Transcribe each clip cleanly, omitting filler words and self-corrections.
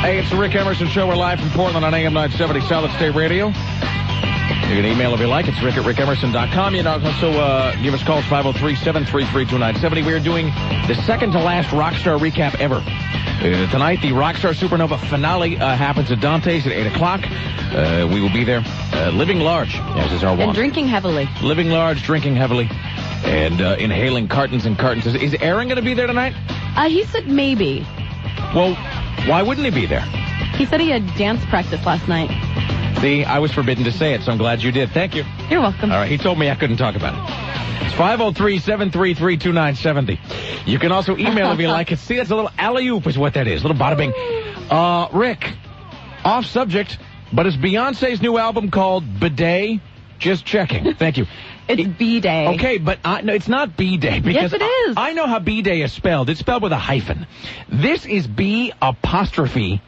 Hey, it's the Rick Emerson Show. We're live from Portland on AM 970 Solid State Radio. You can email if you like. It's rick@rickemerson.com. You can also give us calls 503-733-2970. We are doing the second to last Rockstar recap ever. Tonight, the Rockstar Supernova finale happens at Dante's at 8 o'clock. We will be there living large, as is our want. And drinking heavily. Living large, drinking heavily, and inhaling cartons and cartons. Is Aaron going to be there tonight? He said maybe. Well, why wouldn't he be there? He said he had dance practice last night. See, I was forbidden to say it, so I'm glad you did. Thank you. You're welcome. All right, he told me I couldn't talk about it. It's 503-733-2970. You can also email if you like it. See, that's a little alley-oop is what that is. A little bada bing. Rick, off subject, but is Beyonce's new album called Bidet? Just checking. Thank you. It's B-Day. Okay, but no, it's not B-Day. Yes, it is. I know how B-Day is spelled. It's spelled with a hyphen. This is B''DAY.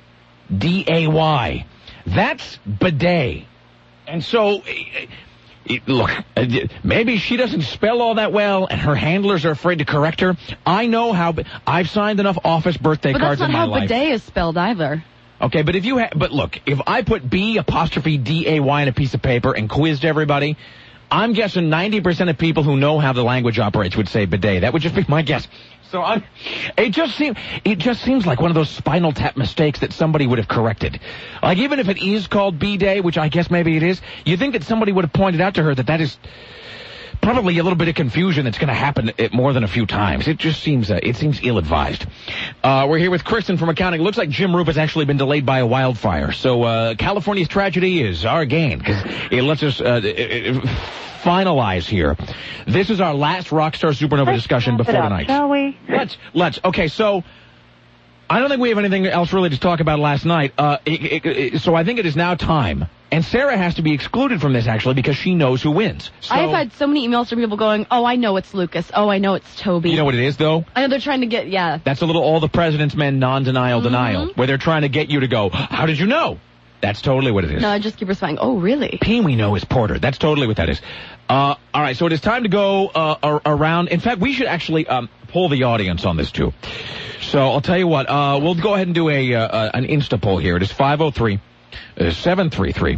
That's bidet. And so, look, maybe she doesn't spell all that well, and her handlers are afraid to correct her. I know how. I've signed enough office birthday cards in my life. But that's not how bidet is spelled either. Okay, but but look, if I put B''DAY in a piece of paper and quizzed everybody, I'm guessing 90% of people who know how the language operates would say bidet. That would just be my guess. So it just seems like one of those Spinal Tap mistakes that somebody would have corrected. Like, even if it is called B-Day, which I guess maybe it is, you think that somebody would have pointed out to her that is probably a little bit of confusion that's going to happen more than a few times. It just seems ill-advised. We're here with Kristen from accounting. It looks like Jim Roop has actually been delayed by a wildfire. So California's tragedy is our gain, because it lets us finalize here. This is our last Rockstar Supernova discussion before tonight. Shall we? Let's. Okay, so I don't think we have anything else really to talk about last night. So I think it is now time. And Sarah has to be excluded from this, actually, because she knows who wins. So, I've had so many emails from people going, oh, I know it's Lucas. Oh, I know it's Toby. You know what it is, though? I know they're trying to get, yeah. That's a little all the president's men non-denial denial, where they're trying to get you to go, how did you know? That's totally what it is. No, I just keep responding, oh, really? P we know is Porter. That's totally what that is. All right, so it is time to go around. In fact, we should actually poll the audience on this, too. So I'll tell you what. We'll go ahead and do an Insta poll here. It is 503-733-2970.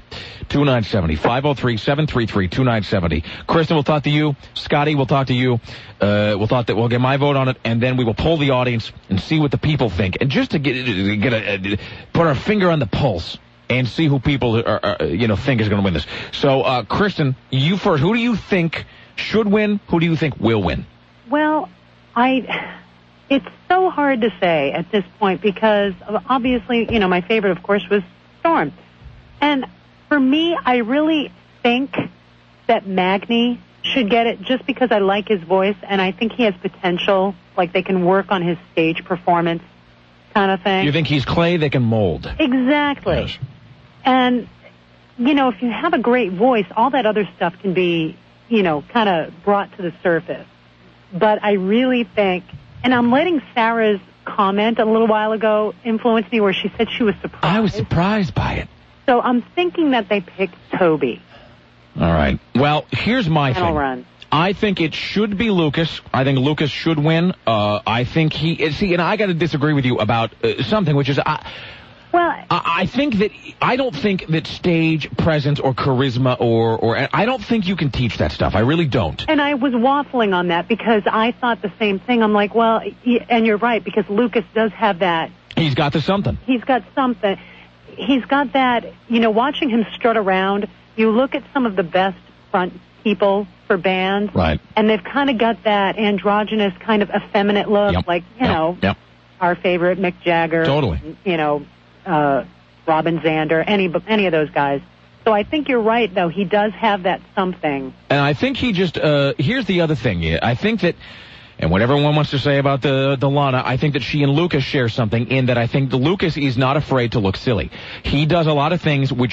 503-733-2970. Kristen will talk to you. Scotty will talk to you. We'll get my vote on it, and then we will poll the audience and see what the people think. And just to put our finger on the pulse and see who people think is going to win this. So, Kristen, you first. Who do you think should win? Who do you think will win? Well, it's so hard to say at this point because obviously, my favorite, of course, was Storm. And for me, I really think that Magny should get it just because I like his voice and I think he has potential, like they can work on his stage performance kind of thing. You think he's clay they can mold? Exactly. Yes. And, if you have a great voice, all that other stuff can be, kind of brought to the surface. But I really think, and I'm letting Sarah's comment a little while ago influence me where she said she was surprised. I was surprised by it. So I'm thinking that they picked Toby. All right. Well, here's my thing. Run. I think it should be Lucas. I think Lucas should win. I think and I got to disagree with you about something, which is I don't think that stage presence or charisma or I don't think you can teach that stuff. I really don't. And I was waffling on that because I thought the same thing. I'm like, well, and you're right, because Lucas does have that. He's got something. He's got something. He's got that, watching him strut around, you look at some of the best front people for bands. Right. And they've kind of got that androgynous kind of effeminate look, like, our favorite Mick Jagger. Totally. Robin Zander, any of those guys. So I think you're right, though. He does have that something. And I think he just, here's the other thing. I think that, and what everyone wants to say about the Lana, I think that she and Lucas share something in that I think Lucas is not afraid to look silly. He does a lot of things which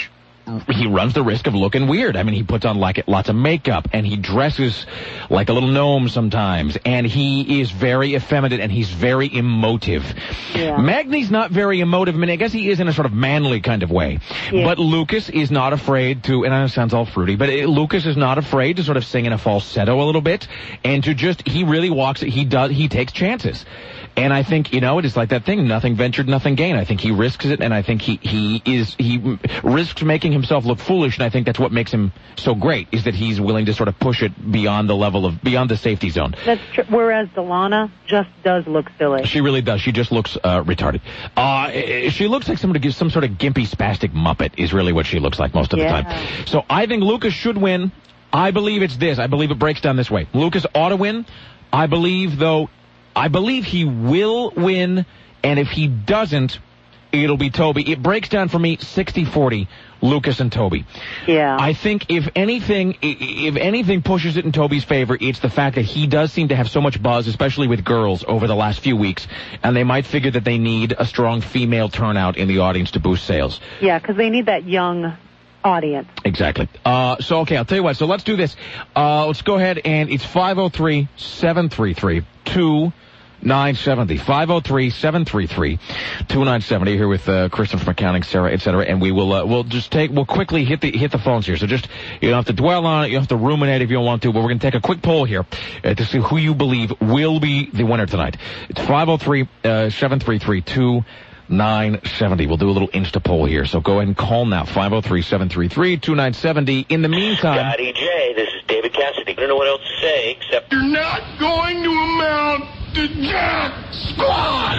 he runs the risk of looking weird. I mean, he puts on lots of makeup, and he dresses like a little gnome sometimes, and he is very effeminate, and he's very emotive. Yeah. Magny's not very emotive. I mean, I guess he is in a sort of manly kind of way. Yeah. But Lucas is not afraid to, and I know it sounds all fruity, but Lucas is not afraid to sort of sing in a falsetto a little bit, and to just, he really walks it, he takes chances. And I think, it is like that thing, nothing ventured, nothing gained. I think he risks it, and I think he risks making himself look foolish, and I think that's what makes him so great, is that he's willing to sort of push it beyond the safety zone. That's true. Whereas Delana just does look silly. She really does. She just looks retarded. She looks like somebody gives some sort of gimpy, spastic Muppet is really what she looks like most of the time. So I think Lucas should win. I believe it's this. I believe it breaks down this way. Lucas ought to win. I believe he will win, and if he doesn't, it'll be Toby. It breaks down for me 60-40, Lucas and Toby. Yeah. I think if anything pushes it in Toby's favor, it's the fact that he does seem to have so much buzz, especially with girls, over the last few weeks, and they might figure that they need a strong female turnout in the audience to boost sales. Yeah, because they need that young audience. Exactly. So, okay, I'll tell you what. So let's do this. Let's go ahead, and it's 503-733-2970. 503-733-2970 here with Kristen from accounting, Sarah, etc. And we'll quickly hit the phones here. So just, you don't have to dwell on it, you don't have to ruminate if you don't want to, but we're going to take a quick poll here to see who you believe will be the winner tonight. It's 503-733-2970. We'll do a little Insta poll here, so go ahead and call now. 503-733-2970. In the meantime, Scotty J, this is David Cassidy. I don't know what else to say except you're not going to amount to jack squat.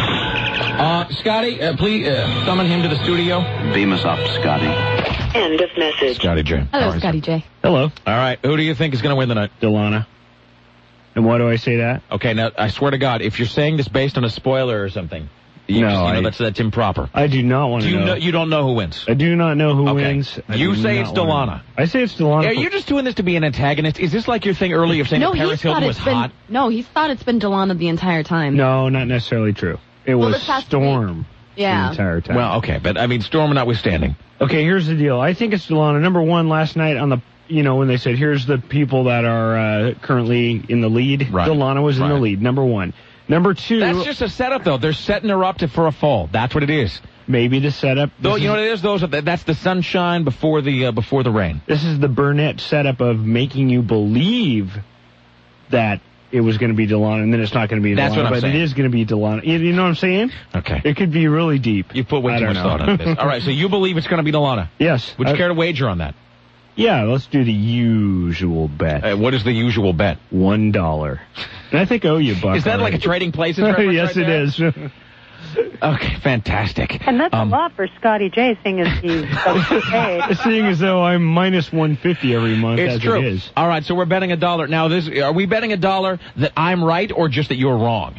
Scotty, please summon him to the studio. Beam us up, Scotty. end of message. Scotty J. Hello, Scotty J. Hello. All right, who do you think is going to win tonight? Delana. And why do I say that? Okay, now I swear to God, if you're saying this based on a spoiler or something, that's improper. I do not want to know. You don't know who wins. I do not know who wins. You say it's Delana. I say it's Delana. Are you just doing this to be an antagonist? Is this like your thing earlier of saying that Paris Hilton was hot? No, he's thought it's been Delana the entire time. No, not necessarily true. It was Storm the entire time. Well, okay, but I mean, Storm notwithstanding. Okay, here's the deal. I think it's Delana. Number one, last night on the, when they said, here's the people that are currently in the lead, right. Delana was in the lead, number one. Number two... That's just a setup, though. They're setting her up for a fall. That's what it is. Maybe the setup... Though, you know what it is? That's the sunshine before the rain. This is the Burnett setup of making you believe that it was going to be Delana, and then it's not going to be Delana. That's what I'm saying. But it is going to be Delana. You know what I'm saying? Okay. It could be really deep. You put way too much thought into this. All right, so you believe it's going to be Delana? Yes. Would you care to wager on that? Yeah, let's do the usual bet. What is the usual bet? $1. And I think I owe you a buck. Is that like a Trading Places reference? Yes, right it is. Okay, fantastic. And that's a lot for Scotty J, seeing as he's paid. Seeing as though I'm minus $150 every month. It's true. It is. All right, so we're betting $1. Now, are we betting $1 that I'm right or just that you're wrong?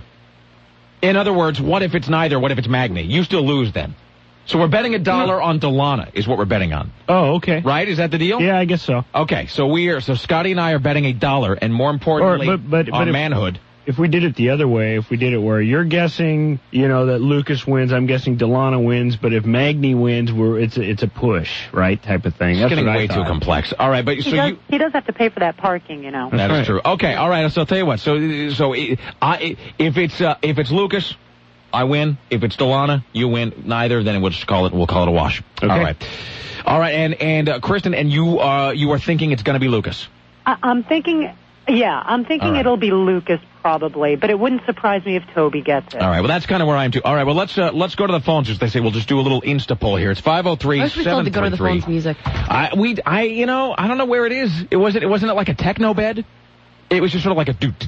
In other words, what if it's neither? What if it's Magny? You still lose then. So we're betting $1 on Delana is what we're betting on. Oh, okay. Right? Is that the deal? Yeah, I guess so. Okay, so Scotty and I are betting $1, and more importantly, on manhood. If we did it the other way, if we did it where you're guessing, that Lucas wins, I'm guessing Delana wins, but if Magny wins, it's a push, right, type of thing. It's getting way too complex. All right, but he does have to pay for that parking, That is true. Okay, all right. So I'll tell you what. So if it's Lucas, I win. If it's Delana, you win. Neither, then we'll call it a wash. Okay. All right. And Kristen, and you are thinking it's going to be Lucas. I'm thinking it'll be Lucas probably, but it wouldn't surprise me if Toby gets it. All right. Well, that's kind of where I am too. All right. Well, let's go to the phones. As they say, we'll just do a little Insta poll here. It's 503-733. I wish we told to go to the phones music. I don't know where it is. It wasn't like a techno bed. It was just sort of like a do.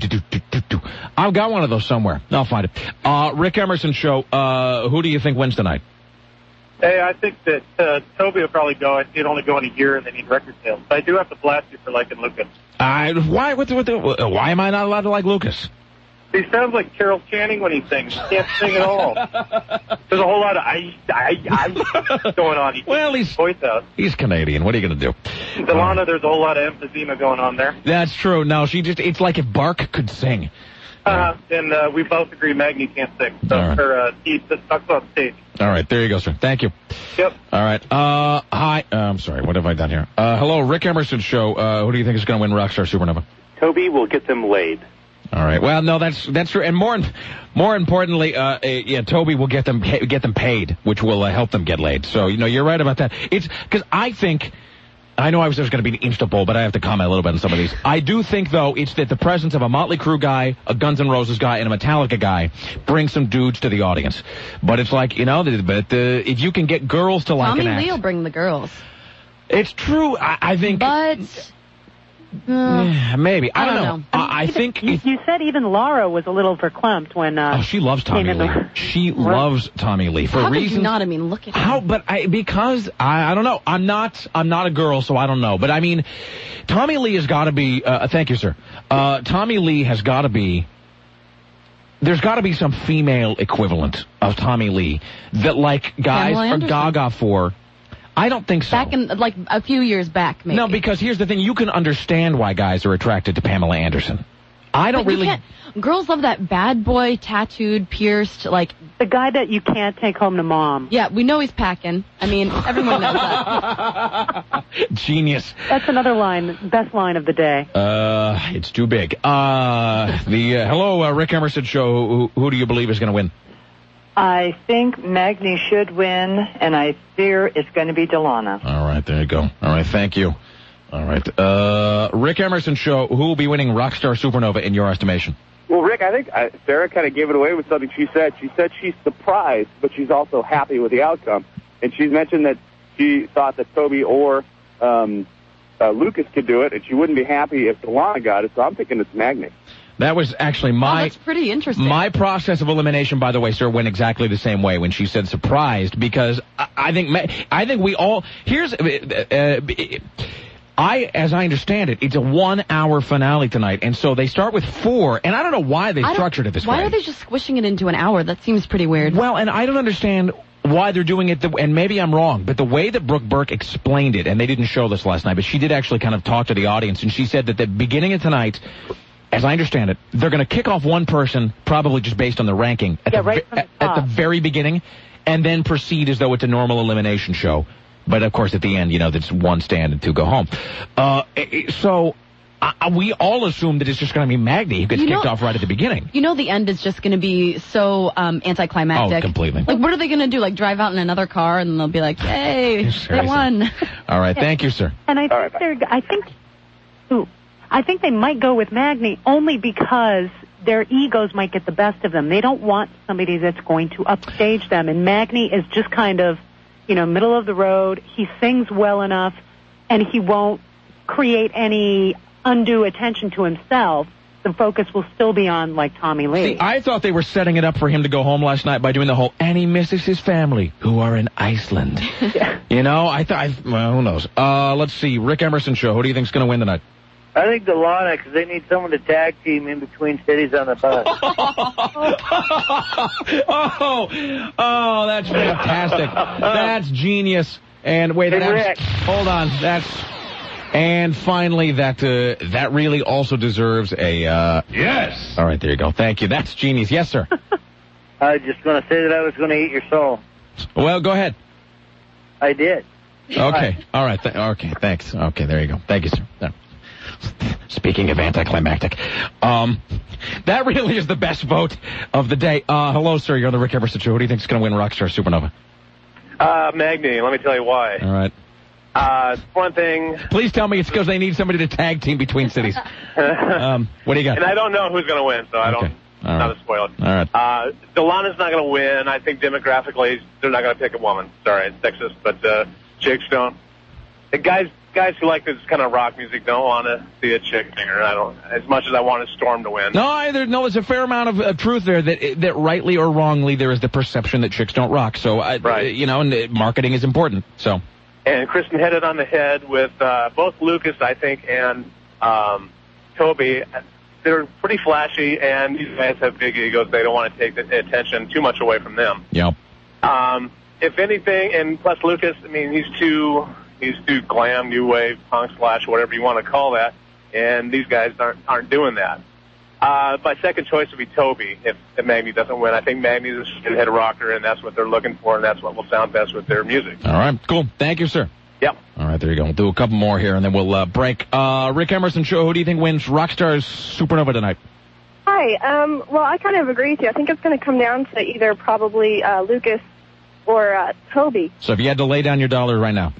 I've got one of those somewhere. I'll find it. Rick Emerson show. Who do you think wins tonight? Hey, I think that Toby will probably go. He'd only go in a year and they need record sales. But I do have to blast you for liking Lucas. Why am I not allowed to like Lucas? He sounds like Carol Channing when he sings. He can't sing at all. There's a whole lot of I going on. He's voice out. He's Canadian. What are you going to do? Delana, there's a whole lot of emphysema going on there. That's true. No, it's like if Bark could sing. And we both agree Maggie can't sing. So her Steve sucks on stage. All right, there you go, sir. Thank you. Yep. All right. Hi. I'm sorry. What have I done here? Hello, Rick Emerson show. Who do you think is going to win Rockstar Supernova? Toby will get them laid. All right. Well, no, that's true. And more importantly, Toby will get them paid, which will help them get laid. So, you're right about that. It's because I know I was going to be an Insta poll, but I have to comment a little bit on some of these. I do think, though, it's that the presence of a Motley Crue guy, a Guns N' Roses guy, and a Metallica guy brings some dudes to the audience. But it's like, if you can get girls to like an act. Tommy Lee will bring the girls. It's true. I think. But. Maybe. I don't know. I think you said even Laura was a little verklempt when she loves Tommy Lee. She loves Tommy Lee for reasons. How could you not? I mean, look at him. But because I don't know. I'm not a girl, so I don't know. But I mean, Tommy Lee has got to be. Thank you, sir. Tommy Lee has got to be. There's got to be some female equivalent of Tommy Lee that like guys are gaga for. I don't think so. Back in, like, a few years back, maybe. No, because here's the thing. You can understand why guys are attracted to Pamela Anderson. I don't really... Girls love that bad boy, tattooed, pierced, like... The guy that you can't take home to mom. Yeah, we know he's packing. I mean, everyone knows that. Genius. That's another line, best line of the day. It's too big. Hello, Rick Emerson show. Who do you believe is going to win? I think Magni should win, and I fear it's going to be Delana. All right, there you go. All right, thank you. All right. Rick Emerson show, who will be winning Rockstar Supernova in your estimation? Well, Rick, I think Sarah kind of gave it away with something she said. She said she's surprised, but she's also happy with the outcome. And she's mentioned that she thought that Toby or Lucas could do it, and she wouldn't be happy if Delana got it, so I'm thinking it's Magni. That was actually that's pretty interesting. My process of elimination, by the way, sir, went exactly the same way when she said surprised, because I think we all as I understand it, it's a 1 hour finale tonight, and so they start with 4, and I don't know why they structured it this way. Why are they just squishing it into an hour? That seems pretty weird. Well, and I don't understand why they're doing it, and maybe I'm wrong, but the way that Brooke Burke explained it, and they didn't show this last night, but she did actually kind of talk to the audience, and she said that the beginning of tonight, as I understand it, they're going to kick off one person, probably just based on the ranking, at the very beginning, and then proceed as though it's a normal elimination show. But, of course, at the end, there's 1 stand and 2 go home. So we all assume that it's just going to be Magni who gets kicked off right at the beginning. The end is just going to be so anticlimactic. Oh, completely. Like, what are they going to do? Like, drive out in another car, and they'll be like, hey, they won. All right, thank you, sir. And I think they might go with Magni only because their egos might get the best of them. They don't want somebody that's going to upstage them. And Magni is just kind of, middle of the road. He sings well enough, and he won't create any undue attention to himself. The focus will still be on, like, Tommy Lee. See, I thought they were setting it up for him to go home last night by doing the whole, and he misses his family, who are in Iceland. Well, who knows? Let's see. Rick Emerson show. Who do you think's going to win tonight? I think Delana, because they need someone to tag team in between cities on the bus. That's fantastic. That's genius. And wait, hold on. And finally, that really also deserves a yes. All right, there you go. Thank you. That's genius. Yes, sir. I was just going to say that I was going to eat your soul. Well, go ahead. I did. Okay. All right. Okay. Thanks. Okay. There you go. Thank you, sir. There. Speaking of anticlimactic, that really is the best vote of the day. Hello, sir. You're on the Rick Emerson show. Who do you think is going to win Rockstar Supernova? Magni. Let me tell you why. All right. One thing. Please tell me it's because they need somebody to tag team between cities. What do you got? And I don't know who's going to win, so I don't. All right. Not a spoiler. All right. Delana's not going to win. I think demographically, they're not going to pick a woman. Sorry, it's sexist, but chicks don't. The guys who like this kind of rock music don't want to see a chick singer. I don't, as much as I wanted Storm to win. No, there's a fair amount of truth there that rightly or wrongly there is the perception that chicks don't rock. So, and marketing is important. So. And Kristen hit it on the head with both Lucas, I think, and Toby. They're pretty flashy, and these guys have big egos. They don't want to take the attention too much away from them. Yep. If anything, and plus Lucas, I mean, he's too glam, new wave, punk slash, whatever you want to call that, and these guys aren't doing that. My second choice would be Toby if Magni doesn't win. I think Magni's a shithead rocker, and that's what they're looking for, and that's what will sound best with their music. All right, cool. Thank you, sir. Yep. All right, there you go. We'll do a couple more here, and then we'll break. Rick Emerson Show, who do you think wins Rockstar's Supernova tonight? Hi. Well, I kind of agree with you. I think it's going to come down to either probably Lucas or Toby. So if you had to lay down your dollar right now.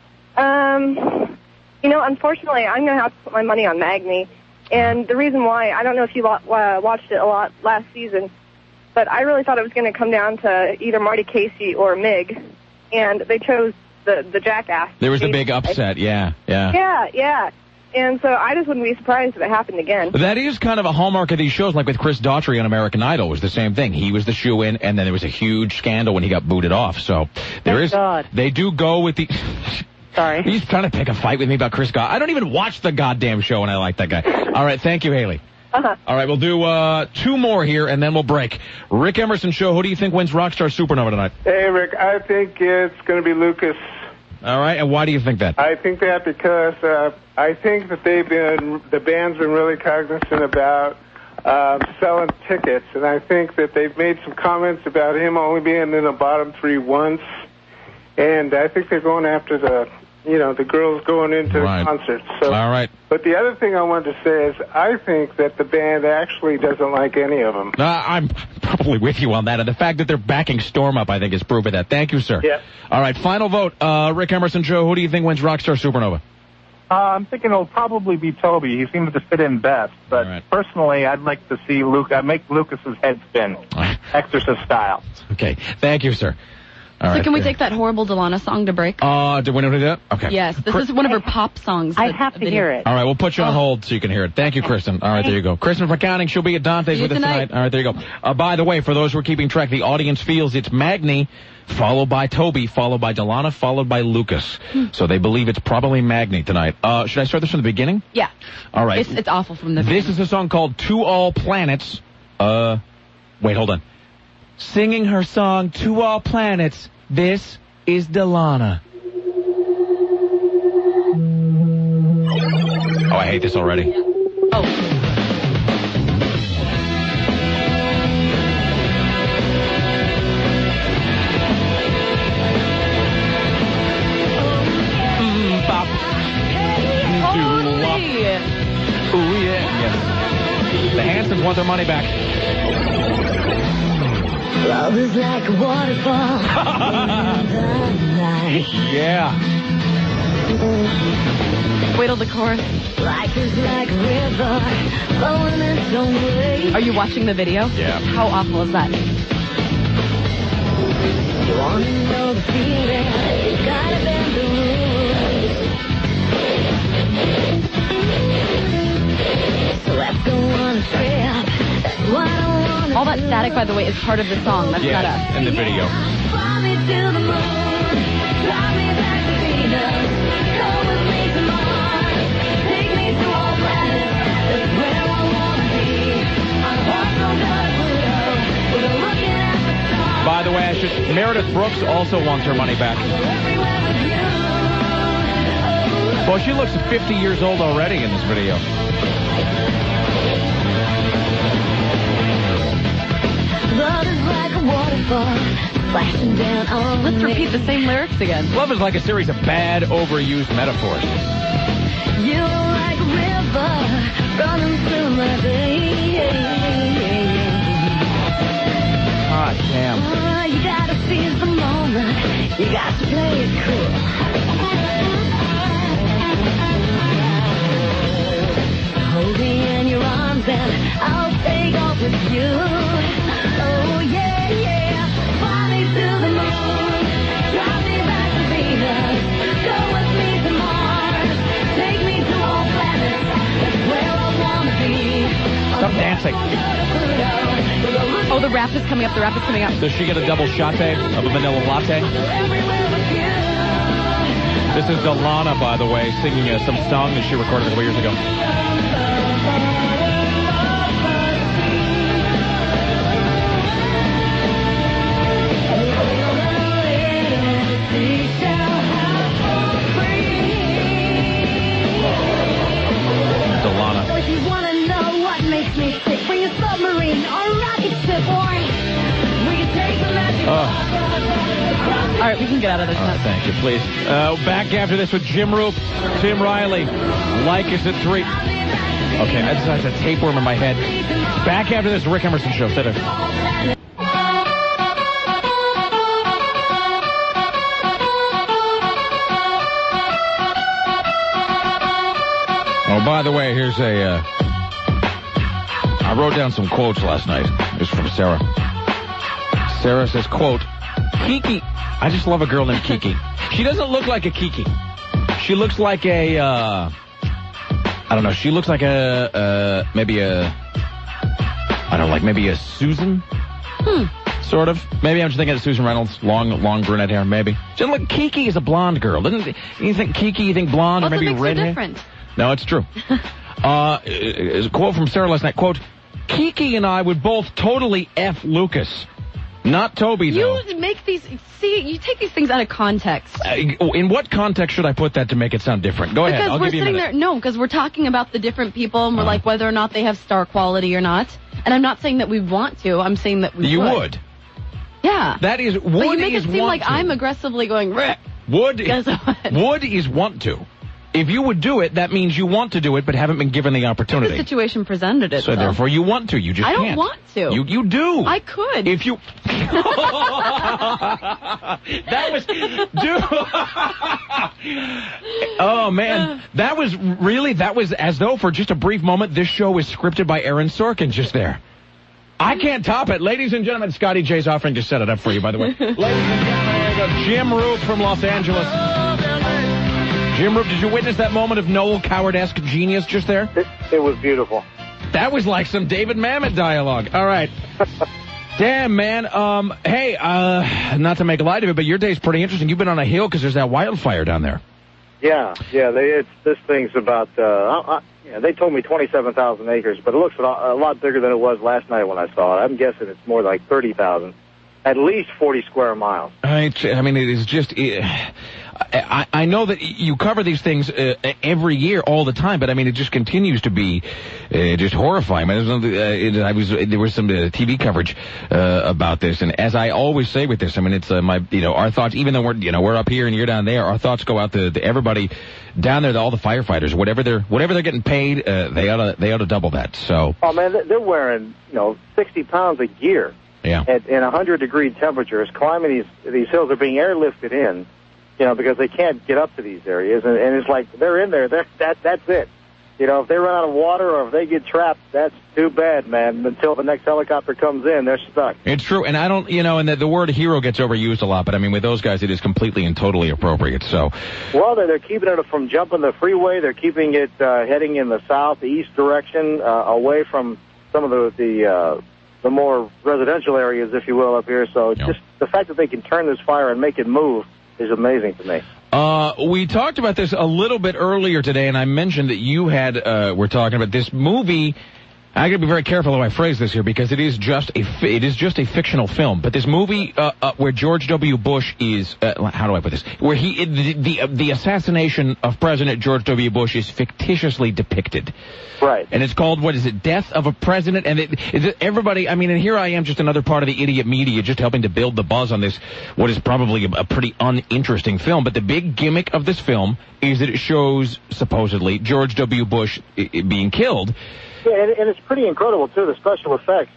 Unfortunately, I'm going to have to put my money on Magni. And the reason why, I don't know if you watched it a lot last season, but I really thought it was going to come down to either Marty Casey or Mig. And they chose the jackass. There was the big upset, yeah. Yeah. And so I just wouldn't be surprised if it happened again. That is kind of a hallmark of these shows, like with Chris Daughtry on American Idol. It was the same thing. He was the shoo-in, and then there was a huge scandal when he got booted off. So they do go with the... Sorry. He's trying to pick a fight with me about Chris God. I don't even watch the goddamn show, and I like that guy. All right, thank you, Haley. Uh-huh. All right, we'll do 2 more here, and then we'll break. Rick Emerson Show, who do you think wins Rockstar Supernova tonight? Hey, Rick, I think it's going to be Lucas. All right, and why do you think that? I think that because I think that the band's been really cognizant about selling tickets, and I think that they've made some comments about him only being in the bottom 3 once, and I think they're going after the girls going into the concert. So, all right. But the other thing I wanted to say is I think that the band actually doesn't like any of them. I'm probably with you on that. And the fact that they're backing Storm up, I think, is proof of that. Thank you, sir. Yeah. All right, final vote. Rick Emerson Show, who do you think wins Rockstar Supernova? I'm thinking it'll probably be Toby. He seems to fit in best. But personally, I'd like to see make Lucas's head spin, Exorcist style. Okay. Thank you, sir. All so can we take that horrible Delana song to break? Do we know who did that? Okay. Yes, this is one of her pop songs. I have to hear it. All right, we'll put you on hold so you can hear it. Thank you, Kristen. All right, there you go. Kristen from Accounting, she'll be at Dante's with us tonight. All right, there you go. By the way, for those who are keeping track, the audience feels it's Magni, followed by Toby, followed by Delana, followed by Lucas. So they believe it's probably Magni tonight. Should I start this from the beginning? Yeah. All right. It's awful from the beginning. This is a song called To All Planets. Wait, hold on. Singing her song To All Planets, this is Delana. Oh, I hate this already. Oh. Ooh, yeah. Yes. The Hansons want their money back. Love is like a waterfall. Yeah. Wait till the chorus. Life is like a river flowing its own way. Are you watching the video? Yeah. How awful is that? You want to know the feeling? You gotta bend the rules. So let's go on a trip. That's what I want. All that static, by the way, is part of the song. That's not us. In the video. Fly me to the moon. Fly me back to Venus. Go with me to Mars. Take me to all planets. That's where I want to be. I'm far from Pluto. We're looking at the stars. By the way, Meredith Brooks also wants her money back. Well, she looks 50 years old already in this video. Love is like a waterfall, flashing down on Let's repeat the same lyrics again. Love is like a series of bad, overused metaphors. You're like a river running through my day. Ah, damn. You gotta seize the moment. You got to play it cool. Hold me in your arms and I'll take off with you. Oh yeah, yeah. Fly me to the moon. Drive me back to Venus. Go with me to Mars. Take me to all planets. That's where I wanna be. Stop dancing. Oh, the rap is coming up. The rap is coming up. Does she get a double shot of a vanilla latte? This is Delana, by the way, singing some song that she recorded a couple years ago. Delana. If you want to know what makes me sick, All right, we can get out of this. Thank you, please. Back after this with Jim Roop, Tim Riley. Like us at 3. Okay, I just have a tapeworm in my head. Back after this Rick Emerson Show. Stay there. Oh, by the way, here's a... I wrote down some quotes last night. This is from Sarah. Sarah says, quote, Kiki. I just love a girl named Kiki. She doesn't look like a Kiki. She looks like a, I don't know. She looks like maybe a Susan? Sort of. Maybe I'm just thinking of Susan Reynolds. Long brunette hair, maybe. She doesn't look, Kiki is a blonde girl. You think Kiki, you think blonde, or maybe red hair? Different. No, it's true. Is a quote from Sarah last night. Quote, Kiki and I would both totally F Lucas. Not Toby, though. You take these things out of context. In what context should I put that to make it sound different? Go ahead, I'll give you a minute. No, because we're talking about the different people, and we're like whether or not they have star quality or not. And I'm not saying that we want to. I'm saying that we would. Yeah. That is, but you make it seem like I'm aggressively going, Rick. Would is want to. If you would do it, that means you want to do it, but haven't been given the opportunity. The situation presented it. So therefore, you want to. You just can't. I don't want to. You do. I could. If you. That was. Oh man, that was as though for just a brief moment this show was scripted by Aaron Sorkin just there. I can't top it. Ladies and gentlemen, Scotty J's offering to set it up for you, by the way. Ladies and gentlemen, Jim Roop from Los Angeles. Jim Roop, did you witness that moment of Noel Coward-esque genius just there? It was beautiful. That was like some David Mamet dialogue. All right. Damn, man. Hey, not to make light of it, but your day's pretty interesting. You've been on a hill because there's that wildfire down there. Yeah. This thing's about, they told me 27,000 acres, but it looks a lot bigger than it was last night when I saw it. I'm guessing it's more like 30,000. At least 40 square miles. I mean, it is just... I know that you cover these things every year, all the time, but I mean, it just continues to be just horrifying. There was some TV coverage about this, and as I always say with this, I mean, it's our thoughts. Even though we're up here and you're down there, our thoughts go out to everybody down there, to all the firefighters. Whatever they're getting paid, they ought to double that. So. Oh man, they're wearing 60 pounds of gear. Yeah. In 100-degree temperatures, climbing these hills are being airlifted in. Because they can't get up to these areas, and it's like they're in there. That's it. If they run out of water or if they get trapped, that's too bad, man. Until the next helicopter comes in, they're stuck. It's true, and I don't, and the word hero gets overused a lot, but I mean, with those guys, it is completely and totally appropriate. So, well, they're keeping it from jumping the freeway. They're keeping it heading in the southeast direction, away from some of the more residential areas, if you will, up here. So, just the fact that they can turn this fire and make it move is amazing to me. We talked about this a little bit earlier today, and I mentioned that you were talking about this movie. I got to be very careful how I phrase this here because it is just a fictional film. But this movie where George W. Bush is how do I put this? Where the assassination of President George W. Bush is fictitiously depicted. Right. And it's called, what is it, Death of a President? And everybody, I mean, and here I am, just another part of the idiot media, just helping to build the buzz on this, what is probably a pretty uninteresting film. But the big gimmick of this film is that it shows, supposedly, George W. Bush being killed. Yeah, and it's pretty incredible, too, the special effects.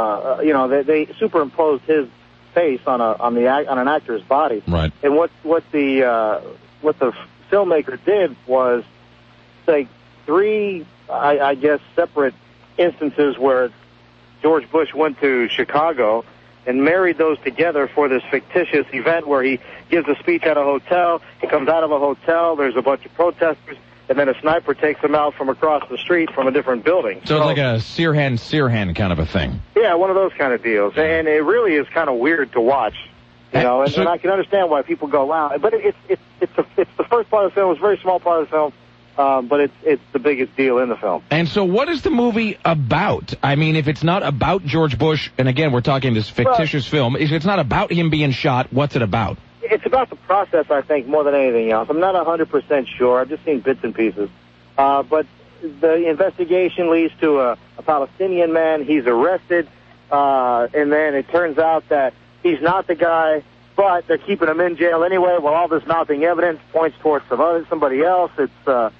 They superimposed his face on an actor's body. Right. And what the filmmaker did was take three, I guess, separate instances where George Bush went to Chicago and married those together for this fictitious event where he gives a speech at a hotel, he comes out of a hotel, there's a bunch of protesters, and then a sniper takes him out from across the street from a different building. So it's like a Sirhan kind of a thing. Yeah, one of those kind of deals. And it really is kind of weird to watch, and I can understand why people go, wow. But it's the first part of the film. It's a very small part of the film. But it's the biggest deal in the film. And so what is the movie about? I mean, if it's not about George Bush, and again, we're talking this fictitious film, if it's not about him being shot, what's it about? It's about the process, I think, more than anything else. I'm not 100% sure. I've just seen bits and pieces. But the investigation leads to a Palestinian man. He's arrested. and then it turns out that he's not the guy, but they're keeping him in jail anyway. Well, all this mounting evidence points towards somebody else. It's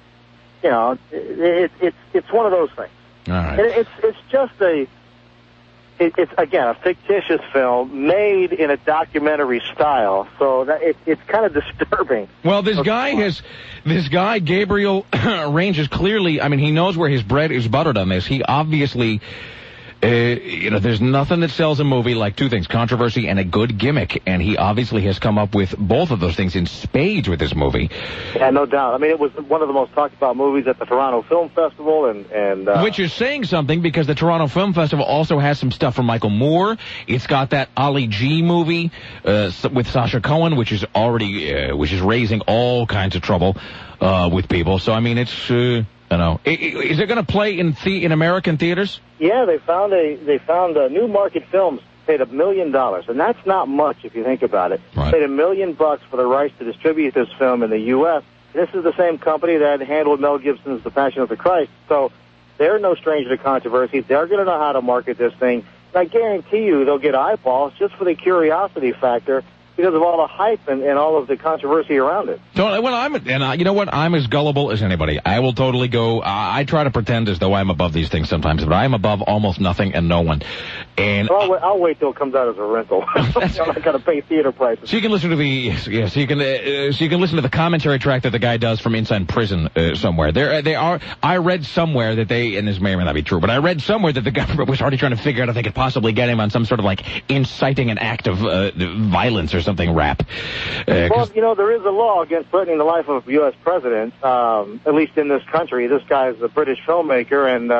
it's one of those things. All right. And it's just it's again a fictitious film made in a documentary style, so that it's kind of disturbing. Well, this guy Gabriel Ranges clearly. I mean, he knows where his bread is buttered on this. He obviously. There's nothing that sells a movie like two things, controversy and a good gimmick, and he obviously has come up with both of those things in spades with this movie. Yeah, no doubt. I mean, it was one of the most talked about movies at the Toronto Film Festival, and which is saying something because the Toronto Film Festival also has some stuff from Michael Moore. It's got that Ali G movie with Sacha Cohen, which is already which is raising all kinds of trouble with people. So I mean, it's. I know. Is it going to play in American theaters? Yeah, they found New Market Films paid $1 million, and that's not much if you think about it. Right. Paid $1 million for the rights to distribute this film in the U.S. This is the same company that handled Mel Gibson's The Passion of the Christ, so they're no stranger to controversy. They're going to know how to market this thing. And I guarantee you they'll get eyeballs just for the curiosity factor, because of all the hype and all of the controversy around it. So, you know what? I'm as gullible as anybody. I will totally go. I try to pretend as though I'm above these things sometimes, but I'm above almost nothing and no one. And I'll wait till it comes out as a rental. I'm not going to pay theater prices. So you can listen to so you can listen to the commentary track that the guy does from inside prison somewhere. I read somewhere that and this may or may not be true, but I read somewhere that the government was already trying to figure out if they could possibly get him on some sort of like inciting an act of violence or something rap. Well, there is a law against threatening the life of a U.S. president, at least in this country. This guy's a British filmmaker, and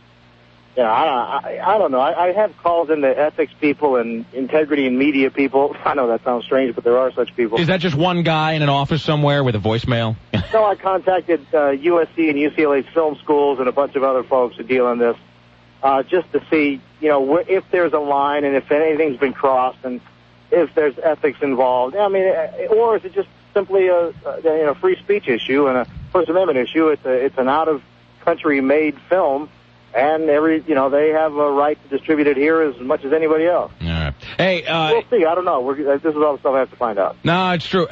I don't know. I have calls into ethics people and integrity and media people. I know that sounds strange, but there are such people. Is that just one guy in an office somewhere with a voicemail? No, I contacted USC and UCLA's film schools and a bunch of other folks who deal in this, just to see, if there's a line and if anything's been crossed and if there's ethics involved. I mean, or is it just simply a free speech issue and a First Amendment issue? It's an out-of-country made film, and they have a right to distribute it here as much as anybody else. All right. Hey, we'll see. I don't know. This is all the stuff I have to find out. No, it's true.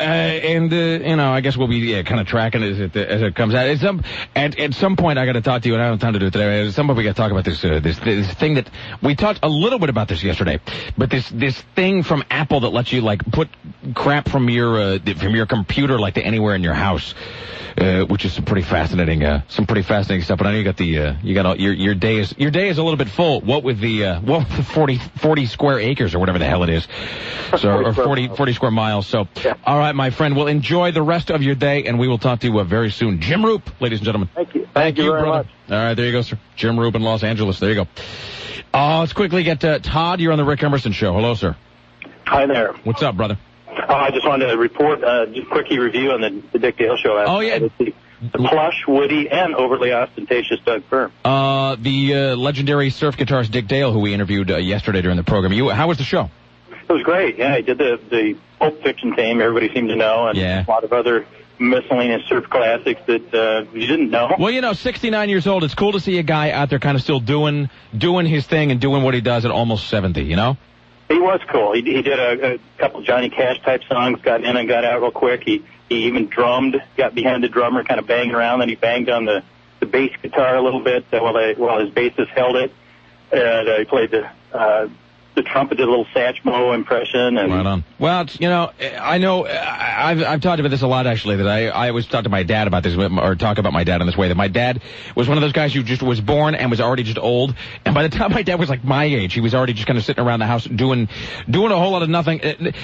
I guess we'll be kind of tracking as it comes out. At some point, I got to talk to you, and I don't have time to do it today. At some point, we got to talk about this thing that we talked a little bit about this yesterday. But this thing from Apple that lets you like put crap from your computer like to anywhere in your house. Which is some pretty fascinating stuff. But I know you got your day is a little bit full. What with the 40 square acres or whatever the hell it is, or 40 square miles. So, yeah. All right, my friend. Well, enjoy the rest of your day, and we will talk to you very soon. Jim Roop, ladies and gentlemen. Thank you. Thank you very brother. much. All right, there you go, sir. Jim Roop in Los Angeles. There you go. Let's quickly get Todd. You're on the Rick Emerson Show. Hello, sir. Hi there. What's up, brother? I just wanted to report just a quickie review on the Dick Dale Show. Oh, yeah. The plush, woody, and overly ostentatious Doug Firm. The legendary surf guitarist Dick Dale, who we interviewed yesterday during the program. How was the show? It was great. Yeah, he did the Pulp Fiction theme everybody seemed to know, and a lot of other miscellaneous surf classics that you didn't know. Well, 69 years old. It's cool to see a guy out there kind of still doing his thing and doing what he does at almost 70, He was cool. He did a couple Johnny Cash type songs, got in and got out real quick. He even drummed, got behind the drummer, kind of banging around. Then he banged on the bass guitar a little bit while his bassist held it. And he played the trumpet, did a little Satchmo impression. And right on. Well, I know I've talked about this a lot, actually, that I always talk to my dad about this, or talk about my dad in this way, that my dad was one of those guys who just was born and was already just old. And by the time my dad was like my age, he was already just kind of sitting around the house doing a whole lot of nothing.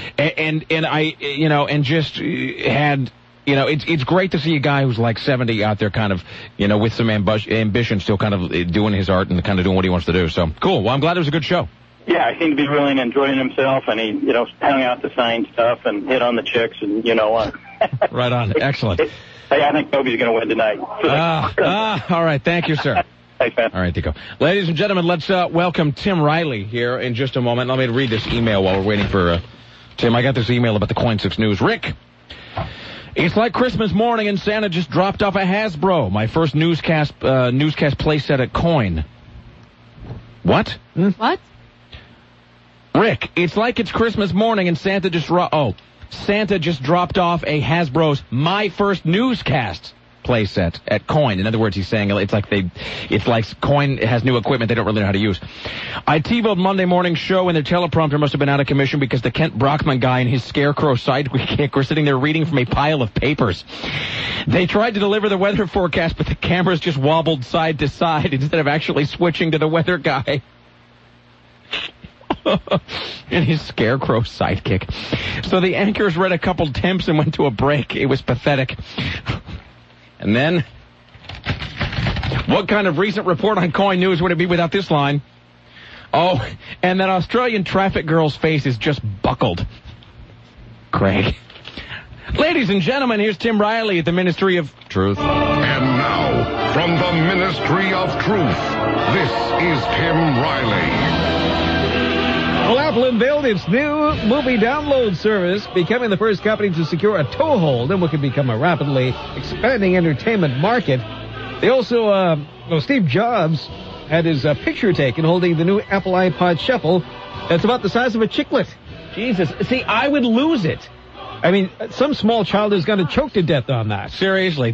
And just had... it's great to see a guy who's like 70 out there kind of, with some ambition, still kind of doing his art and kind of doing what he wants to do. So, cool. Well, I'm glad it was a good show. Yeah, he seemed to be really enjoying himself, and he, hung out to sign stuff and hit on the chicks and, Right on. Excellent. Hey, I think Toby's going to win tonight. All right. Thank you, sir. Thanks, man. All right, Tico. Ladies and gentlemen, let's welcome Tim Riley here in just a moment. Let me read this email while we're waiting for Tim. I got this email about the Coin 6 News. Rick, it's like Christmas morning and Santa just dropped off a Hasbro. My first newscast play set at Coin. What? What? Rick, it's like it's Christmas morning and Santa just dropped off a Hasbro's My First Newscast playset at Coin. In other words, he's saying it's like Coin has new equipment they don't really know how to use. I TiVo'd Monday morning show and their teleprompter must have been out of commission because the Kent Brockman guy and his scarecrow sidekick were sitting there reading from a pile of papers. They tried to deliver the weather forecast, but the cameras just wobbled side to side instead of actually switching to the weather guy. And his scarecrow sidekick. So the anchors read a couple temps and went to a break. It was pathetic. And then, what kind of recent report on Coin News would it be without this line? Oh, and that Australian traffic girl's face is just buckled. Craig. Ladies and gentlemen, here's Tim Riley at the Ministry of Truth. And now, from the Ministry of Truth, this is Tim Riley. Well, Apple unveiled its new movie download service, becoming the first company to secure a toehold in what could become a rapidly expanding entertainment market. They also, Steve Jobs had his picture taken holding the new Apple iPod Shuffle. That's about the size of a chiclet. Jesus. See, I would lose it. I mean, some small child is going to choke to death on that. Seriously,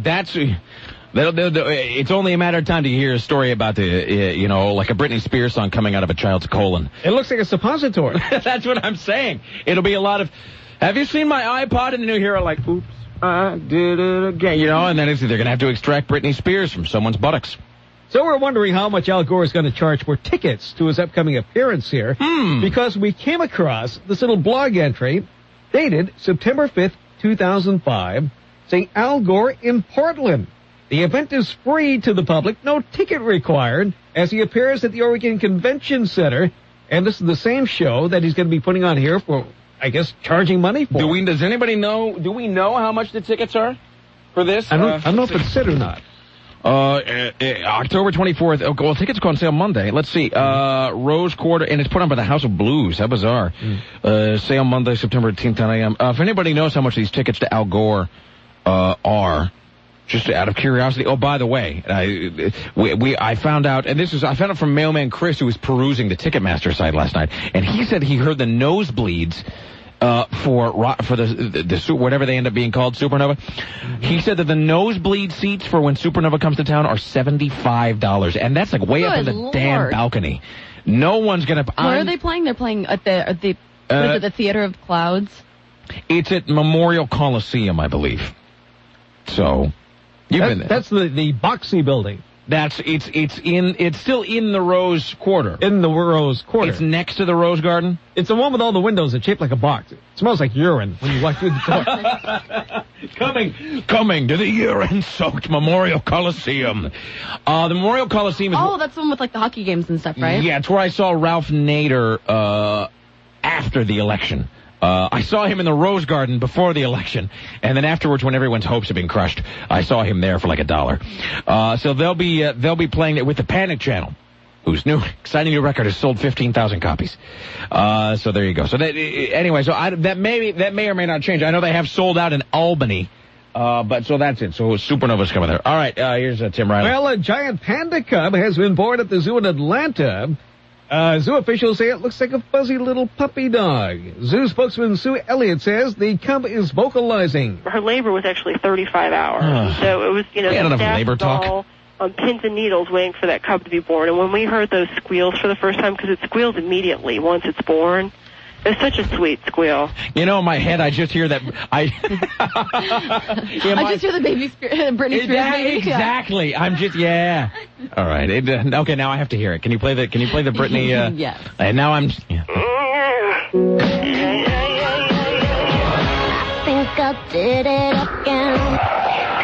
it's only a matter of time to hear a story about like a Britney Spears song coming out of a child's colon. It looks like a suppository. That's what I'm saying. It'll be a lot of, have you seen my iPod? And then you hear like, oops, I did it again, and then they're going to have to extract Britney Spears from someone's buttocks. So we're wondering how much Al Gore is going to charge for tickets to his upcoming appearance here. Because we came across this little blog entry dated September 5th, 2005, saying Al Gore in Portland. The event is free to the public, no ticket required, as he appears at the Oregon Convention Center. And this is the same show that he's going to be putting on here for, I guess, charging money for. Does anybody know, do we know how much the tickets are for this? I don't know if it's set or not. October 24th. Well, tickets go on sale Monday. Let's see. Rose Quarter, and it's put on by the House of Blues. How bizarre. Sale Monday, September 18th, 10 a.m. If anybody knows how much these tickets to Al Gore are, just out of curiosity. Oh, by the way, I found out, and I found out from Mailman Chris, who was perusing the Ticketmaster site last night, and he said he heard the nosebleeds for the whatever they end up being called, Supernova. He said that the nosebleed seats for when Supernova comes to town are $75, and that's like way up in the damn balcony. No one's gonna. Where are they playing? They're playing at the Theater of Clouds. It's at Memorial Coliseum, I believe. So. That's the Boxy building. It's still in the Rose Quarter. In the Rose Quarter. It's next to the Rose Garden. It's the one with all the windows that's shaped like a box. It smells like urine when you walk through the door. Coming to the urine-soaked Memorial Coliseum. The Memorial Coliseum is... Oh, that's the one with like the hockey games and stuff, right? Yeah, it's where I saw Ralph Nader after the election. I saw him in the Rose Garden before the election, and then afterwards, when everyone's hopes had been crushed, I saw him there for like $1. So they'll be playing it with the Panic Channel, whose exciting new record has sold 15,000 copies. So there you go. So that may or may not change. I know they have sold out in Albany. But so that's it. So Supernova's coming there. All right, here's Tim Riley. Well, a giant panda cub has been born at the zoo in Atlanta. Zoo officials say it looks like a fuzzy little puppy dog. Zoo spokesman Sue Elliott says the cub is vocalizing. Her labor was actually 35 hours. So it was, the staff was all on pins and needles waiting for that cub to be born. And when we heard those squeals for the first time, because it squeals immediately once it's born, it's such a sweet squeal. In my head, I just hear that. I just hear the baby Britney Spears baby. Exactly. I'm just All right. Okay, now I have to hear it. Can you play the Britney? Yes. And now I'm. I think I did it again.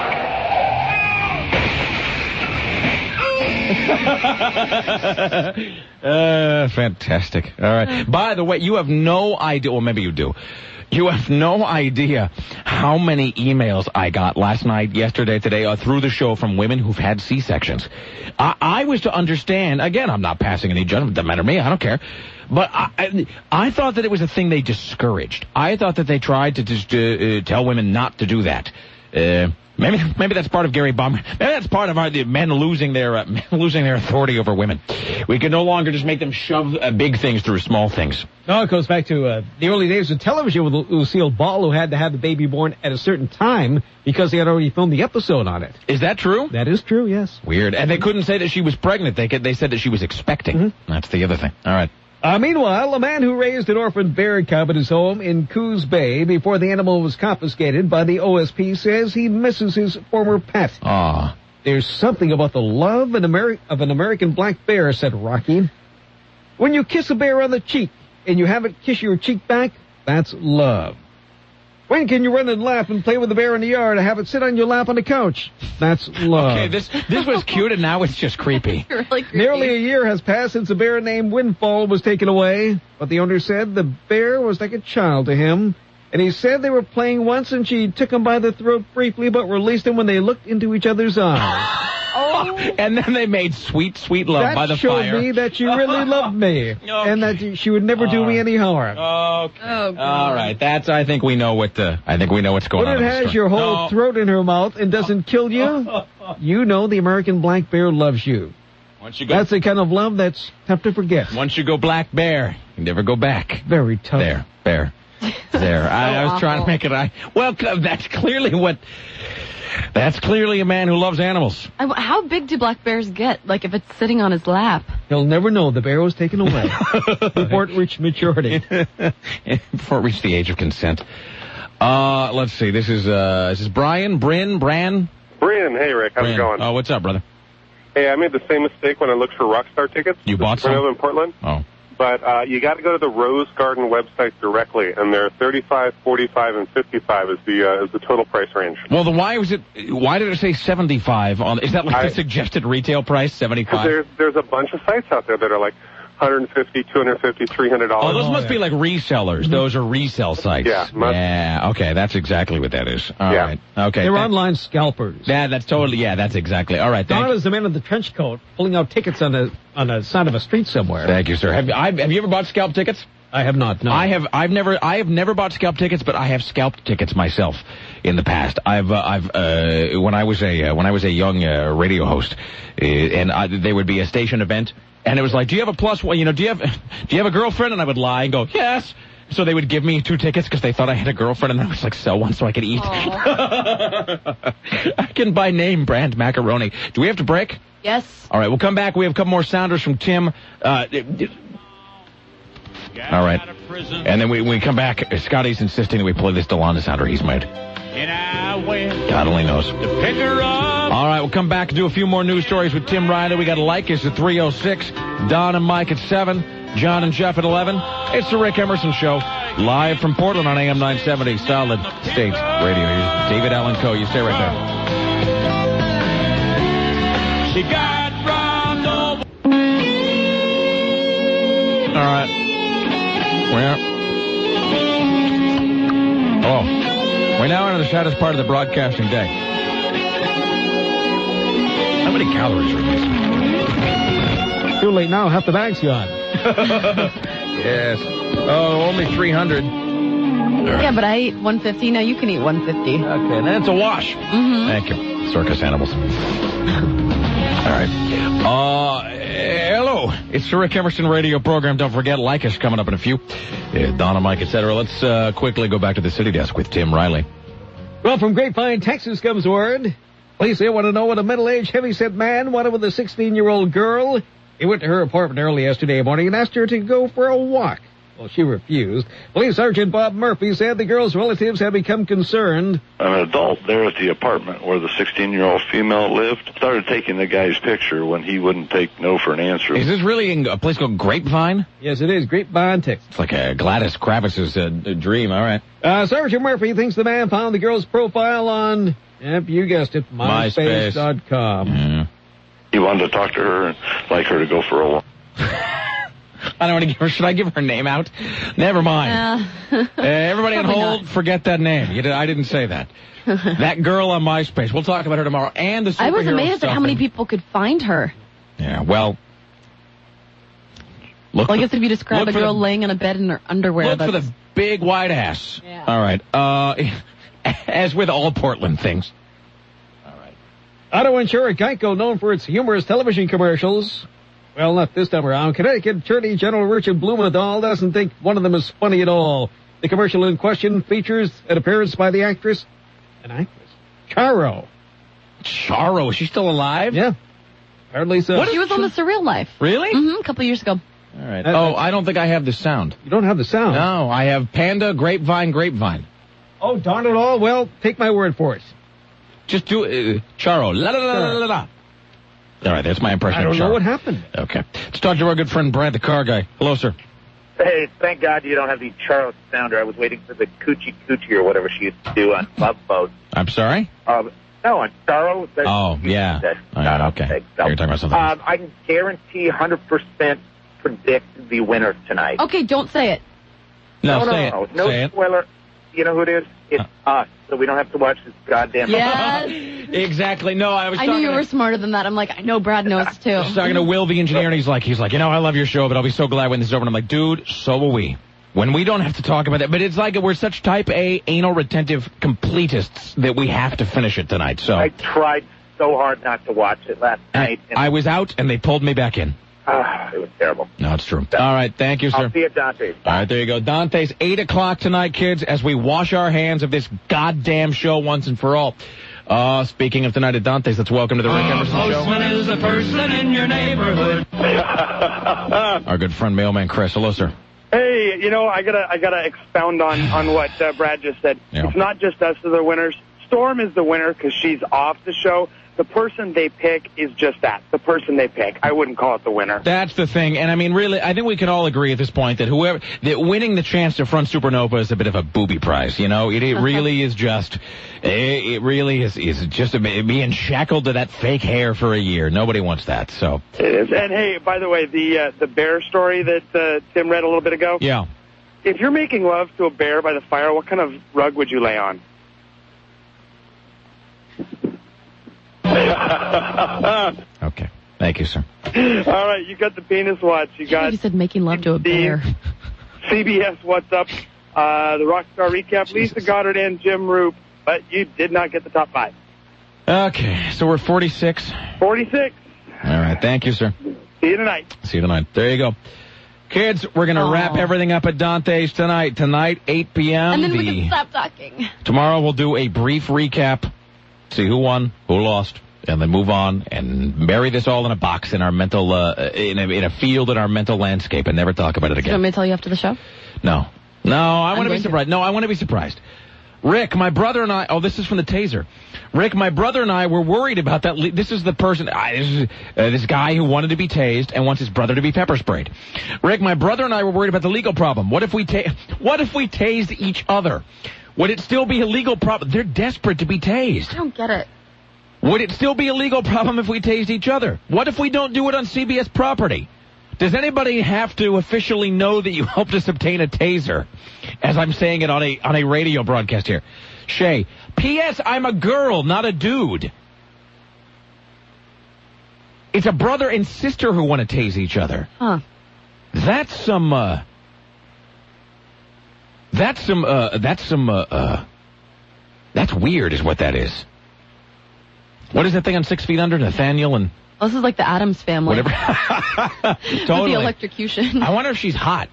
Fantastic. All right. By the way, you have no idea, well, maybe you do. You have no idea how many emails I got last night, yesterday, today, through the show from women who've had C-sections. I was to understand, again, I'm not passing any judgment, doesn't matter to me, I don't care. But I thought that it was a thing they discouraged. I thought that they tried to just tell women not to do that. Maybe that's part of Gary Bauman. Maybe that's part of the men losing their authority over women. We can no longer just make them shove big things through small things. No, it goes back to the early days of television with Lucille Ball, who had to have the baby born at a certain time because they had already filmed the episode on it. Is that true? That is true, yes. Weird. And they couldn't say that she was pregnant. They said that she was expecting. Mm-hmm. That's the other thing. All right. Meanwhile, a man who raised an orphan bear cub at his home in Coos Bay before the animal was confiscated by the OSP says he misses his former pet. Ah. There's something about the love of an American black bear, said Rocky. When you kiss a bear on the cheek and you have it kiss your cheek back, that's love. When can you run and laugh and play with the bear in the yard and have it sit on your lap on the couch? That's love. Okay, this was cute and now it's just creepy. Really creepy. Nearly a year has passed since a bear named Windfall was taken away, but the owner said the bear was like a child to him. And he said they were playing once and she took him by the throat briefly but released him when they looked into each other's eyes. Oh. And then they made sweet, sweet love by the fire. That showed me that she really loved me. Okay. And that she would never do me any harm. Okay. Oh, all right. I think we know what's going on. When it has your whole throat in her mouth and doesn't kill you, you know the American black bear loves you. That's the kind of love that's tough to forget. Once you go black bear, you never go back. Very tough. There. I was trying to make it. That's clearly a man who loves animals. How big do black bears get? Like if it's sitting on his lap? He'll never know. The bear was taken away before it reached maturity. Before it reached the age of consent. Let's see. This is Brian, Bran. Bryn, hey Rick, how's it going? Oh, what's up, brother? Hey, I made the same mistake when I looked for Rockstar tickets. You bought some? In Portland. Oh. But you got to go to the Rose Garden website directly, and they're 35, 45, and 55 is the total price range. Well, then why did it say 75 on? Is that like the suggested retail price, 75? There's a bunch of sites out there that are like $150, $250, $300. Oh, those must be like resellers. Mm-hmm. Those are resell sites. Yeah. Okay, that's exactly what that is. All right. Okay. They're online scalpers. That's exactly. All right. Don is the man in the trench coat pulling out tickets on the side of a street somewhere. Thank you, sir. Have you ever bought scalp tickets? I have not. No. I've never bought scalp tickets, but I have scalped tickets myself in the past. When I was a young radio host, and there would be a station event. And it was like, do you have a plus one? Do you have a girlfriend? And I would lie and go, yes. So they would give me 2 tickets because they thought I had a girlfriend, and I was like, sell one so I could eat. I can buy name brand macaroni. Do we have to break? Yes. All right, we'll come back. We have a couple more sounders from Tim. All right. And then we come back. Scotty's insisting that we play this Delana sounder he's made. God only knows. All right, we'll come back and do a few more news stories with Tim Riley. We got Lycus at 3:06, Don and Mike at 7, John and Jeff at 11. It's the Rick Emerson Show, live from Portland on AM 970, Solid State Radio. Here's David Allen Coe. You stay right there. She got robbed over. All right. We're now into the saddest part of the broadcasting day. How many calories are these? Too late now. Half the bag's gone. Yes. Oh, only 300. Yeah, but I ate 150. Now you can eat 150. Okay, that's a wash. Mm-hmm. Thank you. Circus animals. All right. Hello. It's the Rick Emerson radio program. Don't forget, Lycus coming up in a few. Donna, Mike, etc. Let's quickly go back to the city desk with Tim Riley. Well, from Grapevine, Texas comes word. Police here want to know what a middle-aged, heavy-set man wanted with a 16-year-old girl. He went to her apartment early yesterday morning and asked her to go for a walk. Well, she refused. Police Sergeant Bob Murphy said the girl's relatives have become concerned. An adult there at the apartment where the 16-year-old female lived started taking the guy's picture when he wouldn't take no for an answer. Is this really in a place called Grapevine? Yes, it is. Grapevine, Texas. It's like a Gladys Kravitz's dream. All right. Sergeant Murphy thinks the man found the girl's profile on, yep, you guessed it, MySpace.com. Mm. He wanted to talk to her and like her to go for a walk. I don't want to give her. Should I give her name out? Never mind. Everybody on hold, forget that name. I didn't say that. That girl on MySpace. We'll talk about her tomorrow. And the superhero I was amazed stuff. at how many people could find her. Yeah, well. I guess if you describe a girl laying on a bed in her underwear. Look for the big white ass. Yeah. All right. As with all Portland things. Auto insurer Geico, known for its humorous television commercials. Well, not this time around. Connecticut Attorney General Richard Blumenthal doesn't think one of them is funny at all. The commercial in question features an appearance by the actress, Charo. Charo? Is she still alive? Yeah. Apparently so. She was on The Surreal Life. Really? Mm-hmm, a couple years ago. All right. I don't think I have the sound. You don't have the sound? No, I have Panda, Grapevine. Oh, darn it all. Well, take my word for it. Just do Charo. La la la la la. All right, that's my impression of Charo. I don't know what happened. Okay. Let's talk to our good friend Brad, the car guy. Hello, sir. Hey, thank God you don't have the Charo sounder. I was waiting for the Coochie Coochie or whatever she used to do on Love Boat. I'm sorry? No, on Charo. Yeah. All right, okay. You're talking about something else. I can guarantee 100% predict the winner tonight. Okay, don't say it. No, say it. No say spoiler. You know who it is? It's us, so we don't have to watch this goddamn... Yes. Exactly. No, I knew you were smarter than that. I'm like, I know Brad knows too. I was talking to Will, the engineer, and he's like, I love your show, but I'll be so glad when this is over. And I'm like, dude, so will we. When we don't have to talk about that. But it's like we're such type A, anal retentive completists that we have to finish it tonight. So I tried so hard not to watch it last night. I was out, and they pulled me back in. It was terrible. No, it's true. All right, thank you, sir. I'll see you at Dante's. All right, there you go. Dante's, 8 o'clock tonight, kids, as we wash our hands of this goddamn show once and for all. Speaking of tonight at Dante's, let's welcome to the Rick Emerson Show. Postman is the person in your neighborhood. Our good friend, Mailman Chris. Hello, sir. Hey, I gotta expound on what Brad just said. Yeah. It's not just us that are the winners. Storm is the winner because she's off the show. The person they pick is just that, the person they pick. I wouldn't call it the winner. That's the thing. And I mean, really, I think we can all agree at this point that winning the chance to front Supernova is a bit of a booby prize, It really is just, it really is just being shackled to that fake hair for a year. Nobody wants that, so. It is. And hey, by the way, the bear story that Tim read a little bit ago. Yeah. If you're making love to a bear by the fire, what kind of rug would you lay on? Okay. Thank you, sir. All right, you got the penis watch. You got. You said making love to a bear. CBS What's Up, the Rockstar Recap, Lisa Goddard and Jim Roop, but you did not get the top 5. Okay, so we're 46. 46. All right, thank you, sir. See you tonight. See you tonight. There you go. Kids, we're going to wrap everything up at Dante's tonight. Tonight, 8 p.m. And then we can stop talking. Tomorrow we'll do a brief recap. See who won, who lost, and then move on and bury this all in a box in our mental, in a field in our mental landscape and never talk about it again. You want me to tell you after the show? No, I want to be surprised. No, I want to be surprised. Rick, my brother and I, this is from the taser. Rick, my brother and I were worried about that. This is the person, this guy who wanted to be tased and wants his brother to be pepper sprayed. Rick, my brother and I were worried about the legal problem. What if we tased each other? Would it still be a legal problem? They're desperate to be tased. I don't get it. Would it still be a legal problem if we tased each other? What if we don't do it on CBS property? Does anybody have to officially know that you helped us obtain a taser? As I'm saying it on a radio broadcast here. Shay, P.S. I'm a girl, not a dude. It's a brother and sister who want to tase each other. Huh. That's weird is what that is. What is that thing on 6 Feet Under? Nathaniel and... Oh, this is like the Addams Family. Whatever. Totally. With the electrocution. I wonder if she's hot.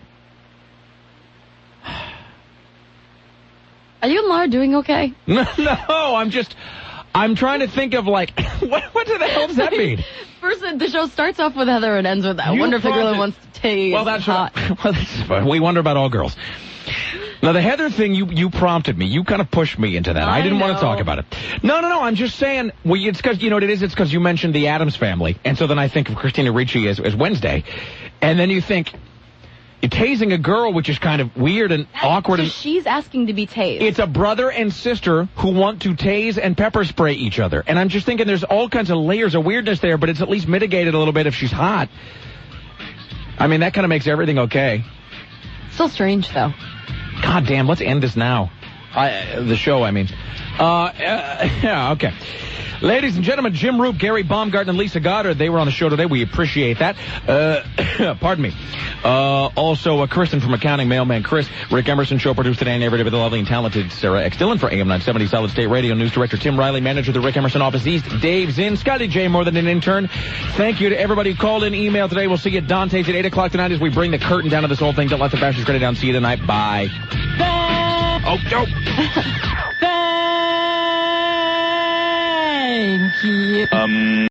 Are you and Laura doing okay? No, I'm trying to think of what the hell does that mean? First, the show starts off with Heather and ends with that. I wonder if the girl wants to tase. Well, that's hot. We wonder about all girls. Now, the Heather thing, you prompted me. You kind of pushed me into that. I didn't want to talk about it. No. I'm just saying, it's because, you know what it is? It's because you mentioned the Addams Family. And so then I think of Christina Ricci as Wednesday. And then you think, you're tasing a girl, which is kind of weird and awkward. So she's asking to be tased. It's a brother and sister who want to tase and pepper spray each other. And I'm just thinking there's all kinds of layers of weirdness there, but it's at least mitigated a little bit if she's hot. I mean, that kind of makes everything okay. Still strange, though. God damn, let's end this now. The show, I mean. Yeah, okay. Ladies and gentlemen, Jim Roop, Gary Baumgarten, and Lisa Goddard, they were on the show today. We appreciate that. Pardon me. Also, Kristen from accounting, mailman Chris, Rick Emerson, show producer today, and every day with the lovely and talented Sarah X. Dillon for AM 970 Solid State Radio, news director Tim Riley, manager of the Rick Emerson office East, Dave Zinn, Scotty J, more than an intern. Thank you to everybody who called in, email today. We'll see you at Dante's at 8 o'clock tonight as we bring the curtain down to this whole thing. Don't let the bastards get it down. See you tonight. Bye. Oh, no. Thank you.